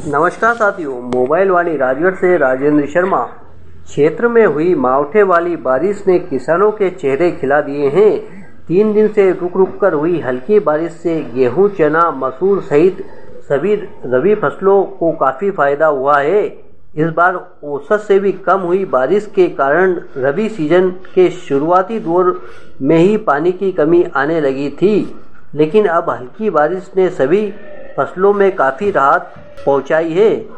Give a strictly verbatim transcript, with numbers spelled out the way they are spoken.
नमस्कार साथियों, मोबाइल वाणी राजगढ़ से राजेंद्र शर्मा। क्षेत्र में हुई मावठे वाली बारिश ने किसानों के चेहरे खिला दिए हैं। तीन दिन से रुक रुक कर हुई हल्की बारिश से गेहूं, चना, मसूर सहित सभी रबी फसलों को काफी फायदा हुआ है। इस बार औसत से भी कम हुई बारिश के कारण रबी सीजन के शुरुआती दौर में ही पानी की कमी आने लगी थी, लेकिन अब हल्की बारिश ने सभी फसलों में काफी राहत पहुंचाई है।